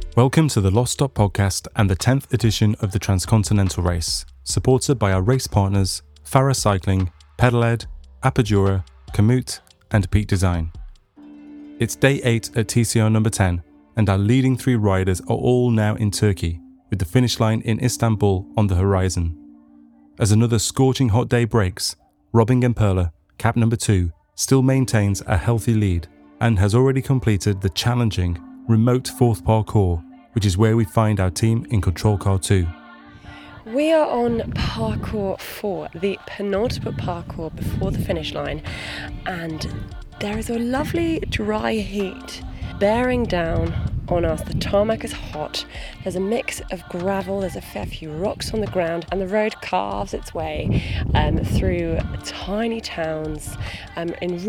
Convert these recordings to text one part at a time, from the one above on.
Welcome to the Lost Stop podcast and the 10th edition of the Transcontinental Race, supported by our race partners, Farah Cycling, Pedaled, Apidura, Komoot and Peak Design. It's day 8 at TCR number 10 and our leading 3 riders are all now in Turkey, with the finish line in Istanbul on the horizon. As another scorching hot day breaks, Robin Gemperle, cap number 2, still maintains a healthy lead and has already completed the challenging remote 4th parcours, which is where we find our team in Control Car 2. We are on parcours 4, the penultimate parcours before the finish line, and there is a lovely dry heat bearing down on us. The tarmac is hot, there's a mix of gravel, there's a fair few rocks on the ground, and the road carves its way through tiny towns in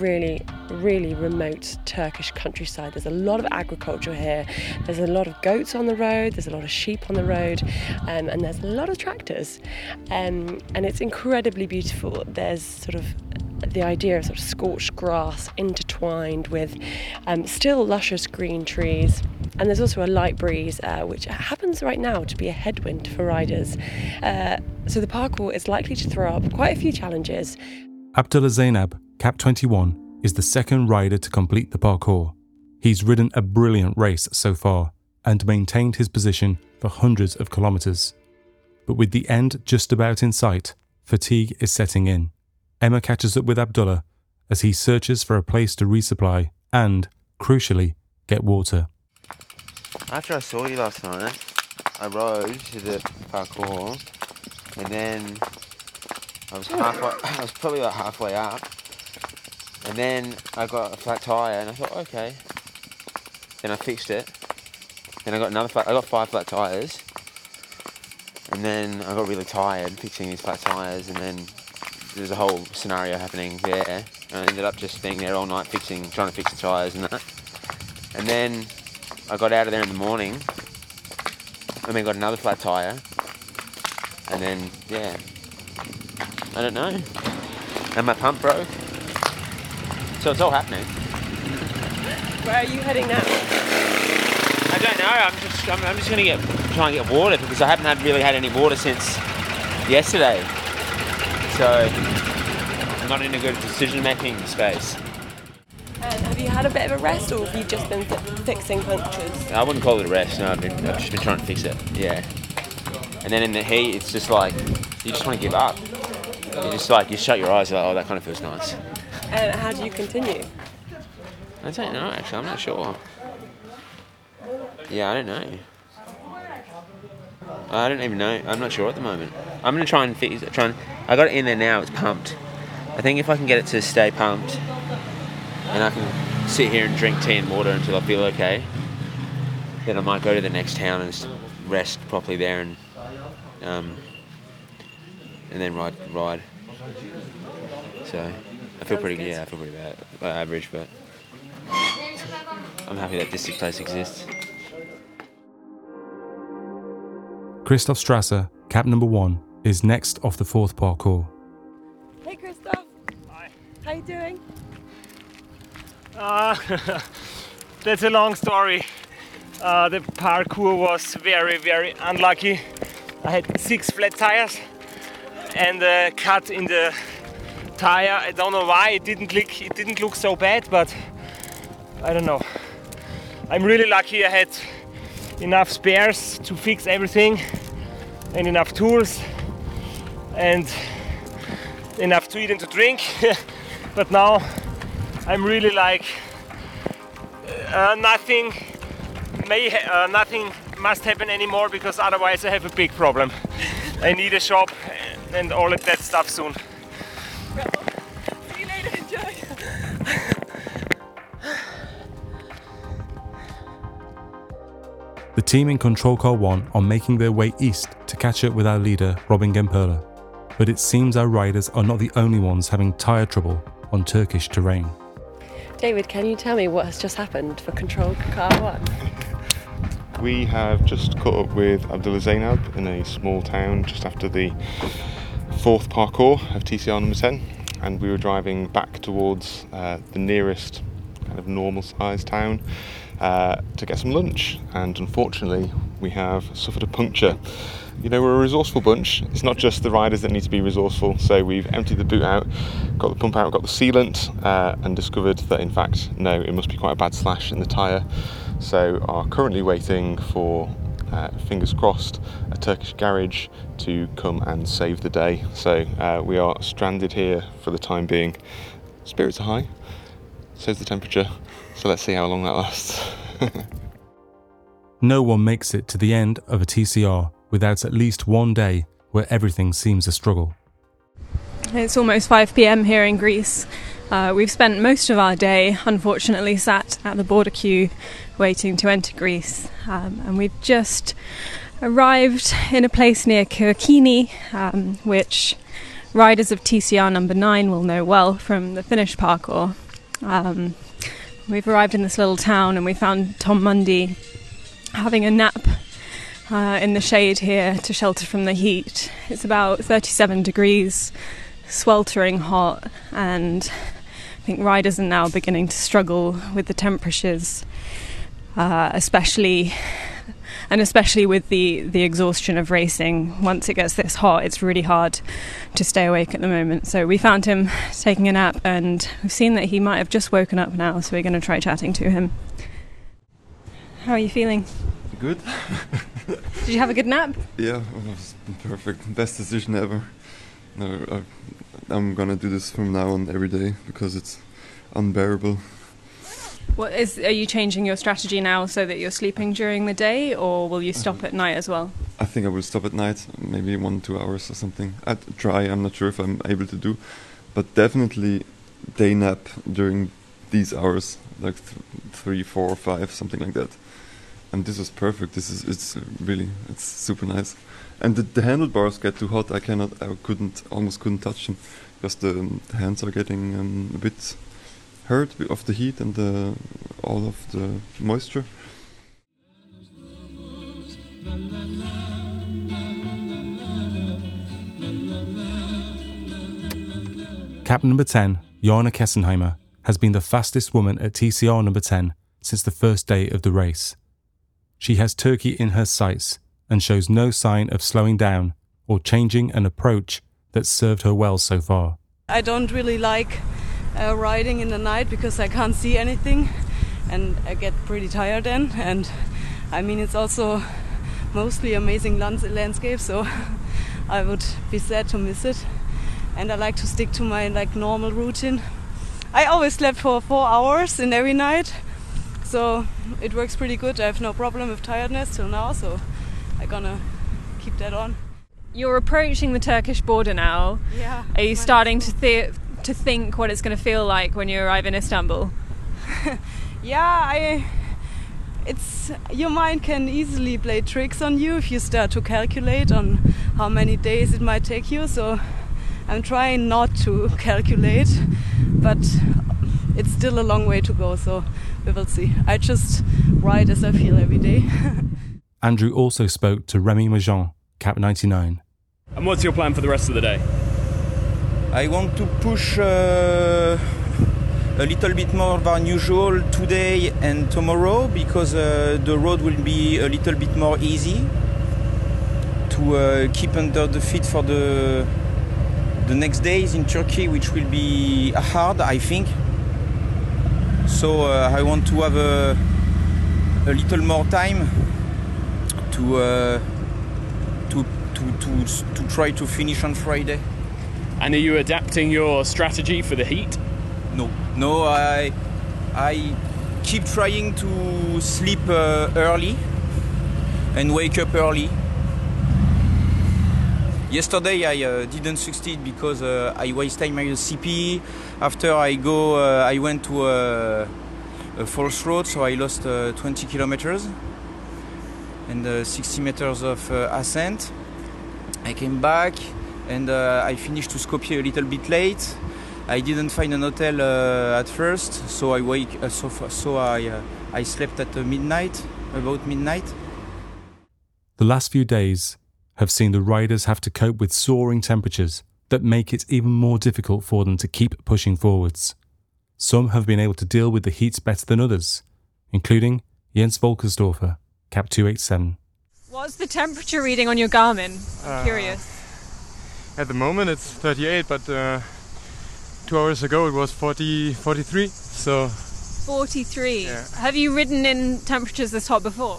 really remote Turkish countryside. There's a lot of agriculture here, there's a lot of goats on the road, there's a lot of sheep on the road, and there's a lot of tractors, and it's incredibly beautiful. There's sort of the idea of sort of scorched grass intertwined with still luscious green trees. And there's also a light breeze, which happens right now to be a headwind for riders. So the parcours is likely to throw up quite a few challenges. Abdullah Zainab, cap 21, is the second rider to complete the parcours. He's ridden a brilliant race so far and maintained his position for hundreds of kilometres. But with the end just about in sight, fatigue is setting in. Emma catches up with Abdullah as he searches for a place to resupply and, crucially, get water. After I saw you last night, I rode to the parcours, and then I was probably about halfway up, and then I got a flat tyre, and I thought, okay. Then I fixed it. Then I got I got 5 flat tyres, and then I got really tired fixing these flat tyres, and then there's a whole scenario happening there, and I ended up just being there all night trying to fix the tyres and that. And then I got out of there in the morning, and then got another flat tyre, and then, yeah, I don't know. And my pump broke. So it's all happening. Where are you heading now? I don't know, I'm just going to try and get water, because I haven't really had any water since yesterday. So I'm not in a good decision-making space. And have you had a bit of a rest, or have you just been fixing punctures? I wouldn't call it a rest, no, I've just been trying to fix it, yeah. And then in the heat, it's just like, you just want to give up. You just like, you shut your eyes, like, oh, that kind of feels nice. And how do you continue? I don't know, actually, I'm not sure. Yeah, I don't know. I don't even know, I'm not sure at the moment. I'm going to try and fix it, I got it in there now, it's pumped. I think if I can get it to stay pumped, and I can sit here and drink tea and water until I feel okay, then I might go to the next town and just rest properly there, and then ride. So I feel pretty good. Yeah, I feel pretty bad, average, but I'm happy that this place exists. Christoph Strasser, cap number 1, is next off the 4th parcours. Hey Christoph. Hi. How you doing? That's a long story. The parkour was very unlucky. I had 6 flat tires and a cut in the tire. I don't know why it didn't look so bad, but I don't know. I'm really lucky I had enough spares to fix everything, and enough tools, and enough to eat and to drink. But now I'm really like nothing must happen anymore, because otherwise I have a big problem. I need a shop and all of that stuff soon. Well, see you later, enjoy. The team in Control Car 1 are making their way east to catch up with our leader, Robin Gemperle. But it seems our riders are not the only ones having tyre trouble on Turkish terrain. David, can you tell me what has just happened for Control Car 1? We have just caught up with Abdullah Zainab in a small town just after the 4th parcours of TCR number 10, and we were driving back towards the nearest kind of normal sized town to get some lunch, and unfortunately we have suffered a puncture. You know, we're a resourceful bunch. It's not just the riders that need to be resourceful, so we've emptied the boot out, got the pump out, got the sealant, and discovered that in fact, no, it must be quite a bad slash in the tyre. So are currently waiting for, fingers crossed, a Turkish garage to come and save the day. So we are stranded here for the time being. Spirits are high, so's the temperature, so let's see how long that lasts. No one makes it to the end of a TCR without at least one day where everything seems a struggle. It's almost 5 p.m. here in Greece. We've spent most of our day, unfortunately, sat at the border queue waiting to enter Greece. And we've just arrived in a place near Kirkini, which riders of TCR number 9 will know well from the Finnish parkour. We've arrived in this little town and we found Tom Mundy having a nap in the shade here to shelter from the heat. It's about 37 degrees, sweltering hot, and I think riders are now beginning to struggle with the temperatures, especially with the exhaustion of racing. Once it gets this hot, it's really hard to stay awake at the moment. So we found him taking a nap, and we've seen that he might have just woken up now, so we're going to try chatting to him. How are you feeling? Good. Did you have a good nap? Yeah, it was perfect. Best decision ever. No, I'm gonna do this from now on every day because it's unbearable. Are you changing your strategy now so that you're sleeping during the day, or will you stop at night as well? I think I will stop at night, maybe 1-2 hours or something. I'd try, I'm not sure if I'm able to do, but definitely day nap during these hours, like 3, 4, or 5, something like that. And this was perfect. It's super nice. And the handlebars get too hot. I almost couldn't touch them because the hands are getting a bit hurt of the heat and all of the moisture. Captain number 10, Jana Kessenheimer, has been the fastest woman at TCR number 10 since the first day of the race. She has Turkey in her sights and shows no sign of slowing down or changing an approach that's served her well so far. I don't really like riding in the night because I can't see anything and I get pretty tired then, and I mean it's also mostly amazing landscape, so I would be sad to miss it, and I like to stick to my normal routine. I always slept for 4 hours in every night, so it works pretty good. I have no problem with tiredness till now, so I'm gonna keep that on. You're approaching the Turkish border now. Yeah. Are you starting to think what it's going to feel like when you arrive in Istanbul? Yeah, your mind can easily play tricks on you if you start to calculate on how many days it might take you. So I'm trying not to calculate, but it's still a long way to go, so we will see. I just ride as I feel every day. Andrew also spoke to Remy Majan, Cap 99. And what's your plan for the rest of the day? I want to push a little bit more than usual today and tomorrow because the road will be a little bit more easy to keep under the feet for the next days in Turkey, which will be hard, I think. So I want to have a little more time to try to finish on Friday. And are you adapting your strategy for the heat? No, I keep trying to sleep early and wake up early. Yesterday I didn't succeed because I wasted my CP. After I went to a false road, so I lost 20 kilometers and 60 meters of ascent. I came back and I finished to Skopje a little bit late. I didn't find an hotel at first, so I slept at about midnight. The last few days have seen the riders have to cope with soaring temperatures that make it even more difficult for them to keep pushing forwards. Some have been able to deal with the heat better than others, including Jens Volkersdorfer, Cap 287. What's the temperature reading on your Garmin? I'm curious. At the moment it's 38, but 2 hours ago it was 43. So 43. Yeah. Have you ridden in temperatures this hot before?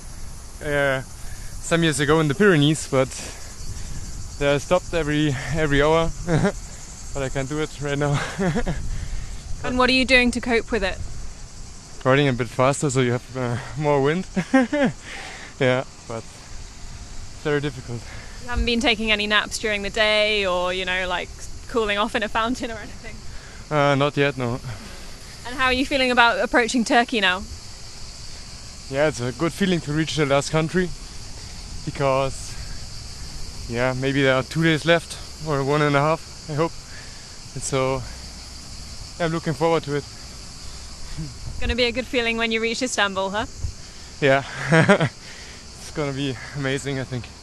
some years ago in the Pyrenees, but they stopped every hour. But I can't do it right now. And what are you doing to cope with it? Riding a bit faster so you have more wind. Yeah, but very difficult. You haven't been taking any naps during the day or, like cooling off in a fountain or anything? Not yet, no. And how are you feeling about approaching Turkey now? Yeah, it's a good feeling to reach the last country because, maybe there are 2 days left or 1.5, I hope. And so I'm looking forward to it. Going to be a good feeling when you reach Istanbul, huh? Yeah, it's going to be amazing, I think.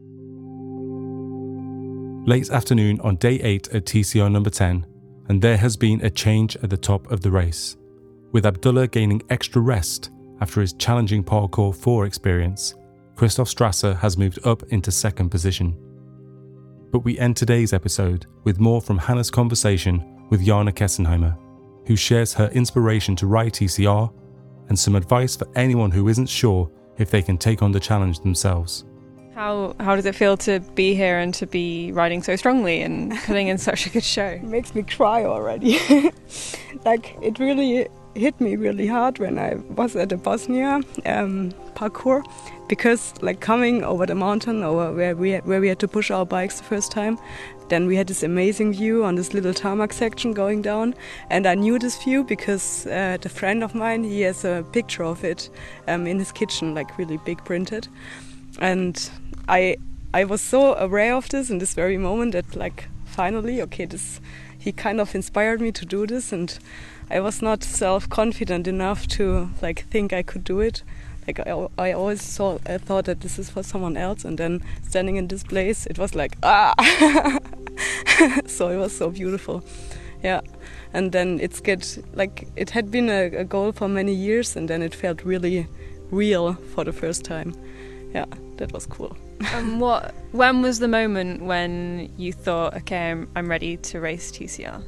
Late afternoon on day 8 at TCR number 10, and there has been a change at the top of the race, with Abdullah gaining extra rest after his challenging Parcours 4 experience. Christoph Strasser has moved up into second position. But we end today's episode with more from Hannah's conversation with Jana Kessenheimer, who shares her inspiration to ride TCR and some advice for anyone who isn't sure if they can take on the challenge themselves. How does it feel to be here and to be riding so strongly and putting in such a good show? It makes me cry already. It really hit me really hard when I was at the Bosnia parcours, because coming over the mountain or where we had to push our bikes the first time, then we had this amazing view on this little tarmac section going down, and I knew this view because the friend of mine, he has a picture of it in his kitchen, really big printed. And I was so aware of this in this very moment that finally, he kind of inspired me to do this, and I was not self-confident enough to think I could do it. I always thought that this is for someone else, and then standing in this place, it was so it was so beautiful. Yeah, and then it had been a goal for many years, and then it felt really real for the first time. Yeah, that was cool. When was the moment when you thought, okay, I'm ready to race TCR?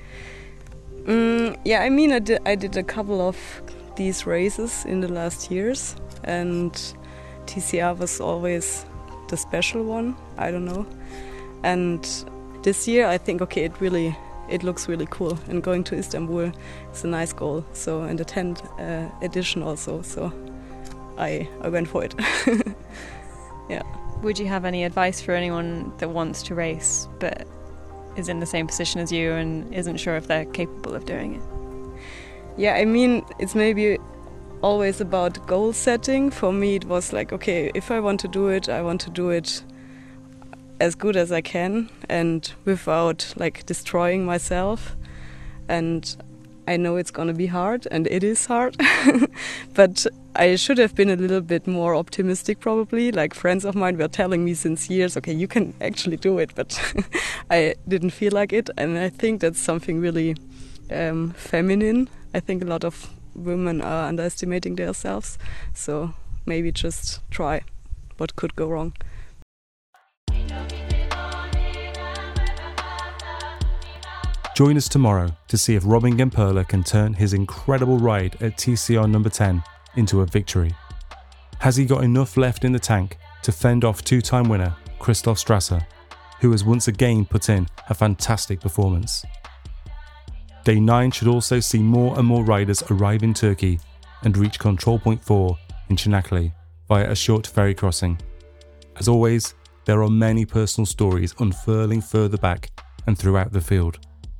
I did a couple of these races in the last years, and TCR was always the special one. I don't know. And this year, I think, it looks really cool, and going to Istanbul is a nice goal. So, in the 10th edition also. So, I went for it. Yeah. Would you have any advice for anyone that wants to race but is in the same position as you and isn't sure if they're capable of doing it? Yeah, it's maybe always about goal setting. For me, it was if I want to do it, I want to do it as good as I can and without destroying myself. And I know it's going to be hard, and it is hard, but I should have been a little bit more optimistic probably. Friends of mine were telling me since years, okay, you can actually do it, but I didn't feel like it, and I think that's something really feminine. I think a lot of women are underestimating themselves, so maybe just try. What could go wrong? Join us tomorrow to see if Robin Gemperle can turn his incredible ride at TCR number 10 into a victory. Has he got enough left in the tank to fend off 2-time winner Christoph Strasser, who has once again put in a fantastic performance? Day 9 should also see more and more riders arrive in Turkey and reach Control Point 4 in Çanakkale via a short ferry crossing. As always, there are many personal stories unfurling further back and throughout the field.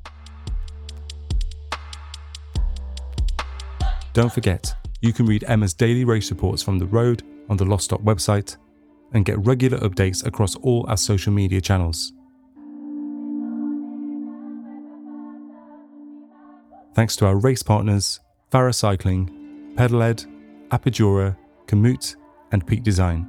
Don't forget, you can read Emma's daily race reports from the road on the Lost Stop website and get regular updates across all our social media channels. Thanks to our race partners, Farah Cycling, Pedaled, Apidura, Komoot and Peak Design.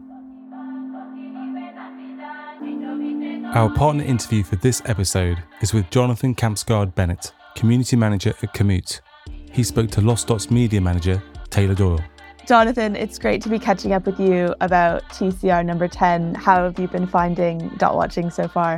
Our partner interview for this episode is with Jonathan Kampsgaard Bennett, Community Manager at Komoot. He spoke to Lost Dot's media manager, Taylor Doyle. Jonathan, it's great to be catching up with you about TCR number 10. How have you been finding dot watching so far?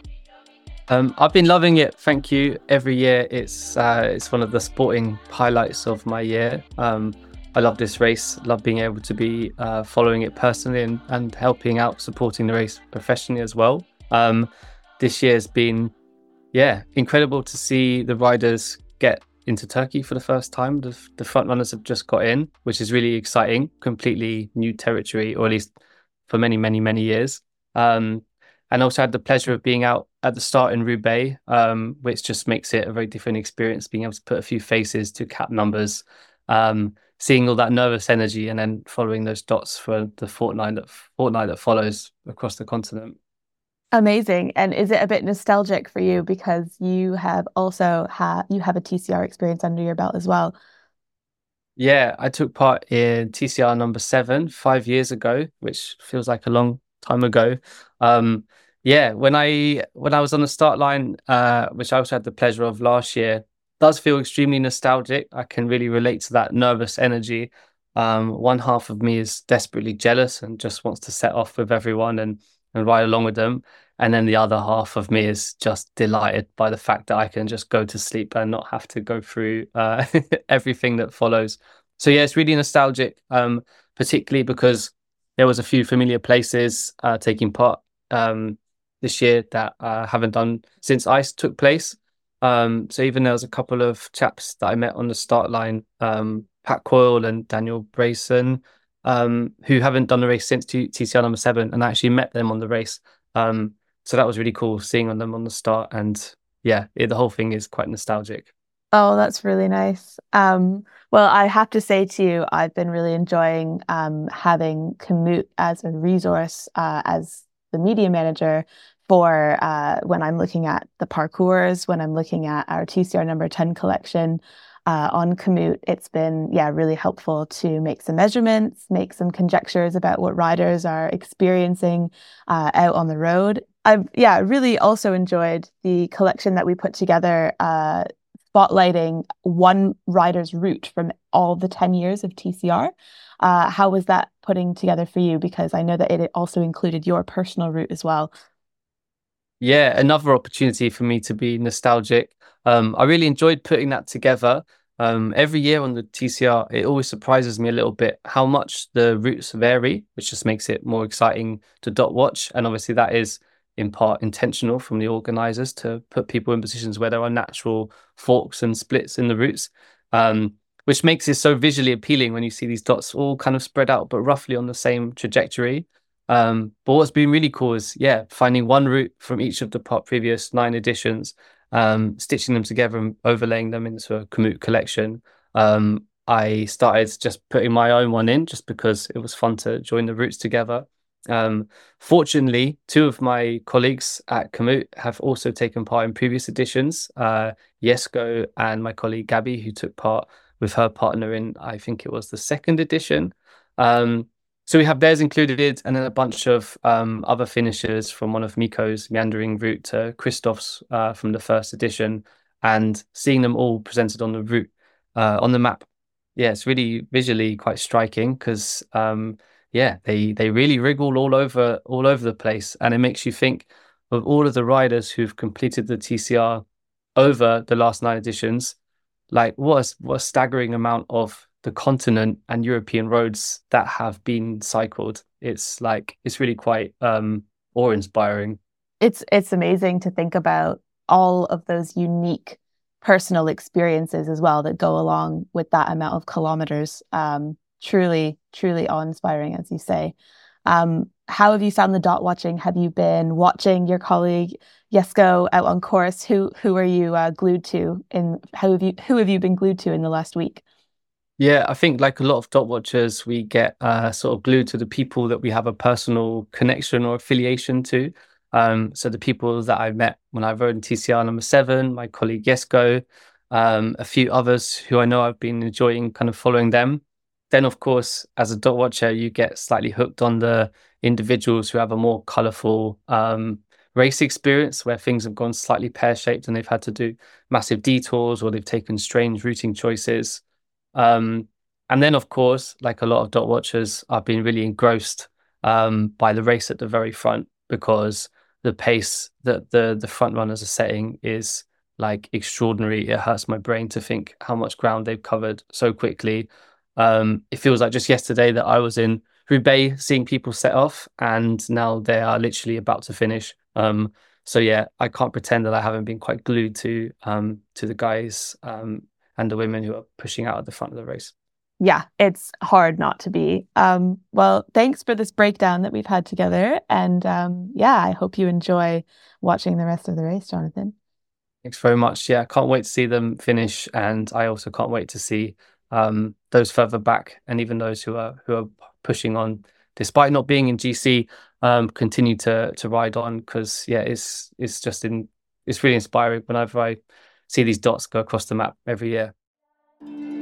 I've been loving it, thank you. Every year it's one of the sporting highlights of my year. I love this race, love being able to be following it personally and helping out, supporting the race professionally as well. This year's been, incredible to see the riders get into Turkey for the first time. The front runners have just got in, which is really exciting, completely new territory, or at least for many, many, many years. And also had the pleasure of being out at the start in Roubaix, which just makes it a very different experience, being able to put a few faces to cap numbers, seeing all that nervous energy and then following those dots for the fortnight that follows across the continent. Amazing. And is it a bit nostalgic for you because you have also a TCR experience under your belt as well? Yeah, I took part in TCR number 7 5 years ago, which feels like a long time ago. When I was on the start line, which I also had the pleasure of last year, does feel extremely nostalgic. I can really relate to that nervous energy. One half of me is desperately jealous and just wants to set off with everyone and ride along with them. And then the other half of me is just delighted by the fact that I can just go to sleep and not have to go through everything that follows. So yeah, it's really nostalgic, particularly because there was a few familiar places taking part this year that I haven't done since ICE took place. So even there was a couple of chaps that I met on the start line, Pat Coyle and Daniel Brayson, who haven't done the race since TCR number 7, and I actually met them on the race. So that was really cool seeing them on the start, and the whole thing is quite nostalgic. Oh, that's really nice. Well, I have to say to you, I've been really enjoying having Komoot as a resource as the media manager for when I'm looking at the parcours, when I'm looking at our TCR number 10 collection on Komoot. It's been really helpful to make some measurements, make some conjectures about what riders are experiencing out on the road. I've really also enjoyed the collection that we put together, spotlighting one rider's route from all the 10 years of TCR. How was that putting together for you? Because I know that it also included your personal route as well. Yeah, another opportunity for me to be nostalgic. I really enjoyed putting that together. Every year on the TCR, it always surprises me a little bit how much the routes vary, which just makes it more exciting to dot watch. And obviously that is in part intentional from the organisers to put people in positions where there are natural forks and splits in the routes, which makes it so visually appealing when you see these dots all kind of spread out, but roughly on the same trajectory. But what's been really cool is, finding one route from each of the previous 9 editions, stitching them together and overlaying them into a Komoot collection. I started just putting my own one in just because it was fun to join the routes together. Fortunately, 2 of my colleagues at Komoot have also taken part in previous editions, Jesko and my colleague Gabby, who took part with her partner in, I think it was the 2nd edition. So we have theirs included, and then a bunch of other finishers from one of Mikko's meandering route to Christoph's from the 1st edition, and seeing them all presented on the route on the map. It's really visually quite striking because they really wriggle all over the place, and it makes you think of all of the riders who've completed the TCR over the last 9 editions. Like what a staggering amount of the continent and European roads that have been cycled. It's really quite awe-inspiring. It's amazing to think about all of those unique personal experiences as well that go along with that amount of kilometers. Truly awe-inspiring, as you say. How have you found the dot watching? Have you been watching your colleague Jesko out on course? Who are you glued to? Who have you been glued to in the last week? Yeah, I think like a lot of dot watchers, we get sort of glued to the people that we have a personal connection or affiliation to. So the people that I met when I rode in TCR number 7, my colleague Jesko, a few others who I know I've been enjoying kind of following them. Then, of course, as a dot watcher, you get slightly hooked on the individuals who have a more colourful race experience where things have gone slightly pear-shaped and they've had to do massive detours or they've taken strange routing choices. And And then, of course, like a lot of dot watchers, I've been really engrossed by the race at the very front, because the pace that the front runners are setting is like extraordinary. It hurts my brain to think how much ground they've covered so quickly. It feels like just yesterday that I was in Roubaix seeing people set off, and now they are literally about to finish. So yeah, I can't pretend that I haven't been quite glued to the guys and the women who are pushing out at the front of the race. Yeah, it's hard not to be. Well, thanks for this breakdown that we've had together. And yeah, I hope you enjoy watching the rest of the race, Jonathan. Thanks very much. Yeah, can't wait to see them finish. And I also can't wait to see those further back, and even those who are pushing on, despite not being in GC, continue to ride on, because yeah, it's really inspiring whenever I see these dots go across the map every year.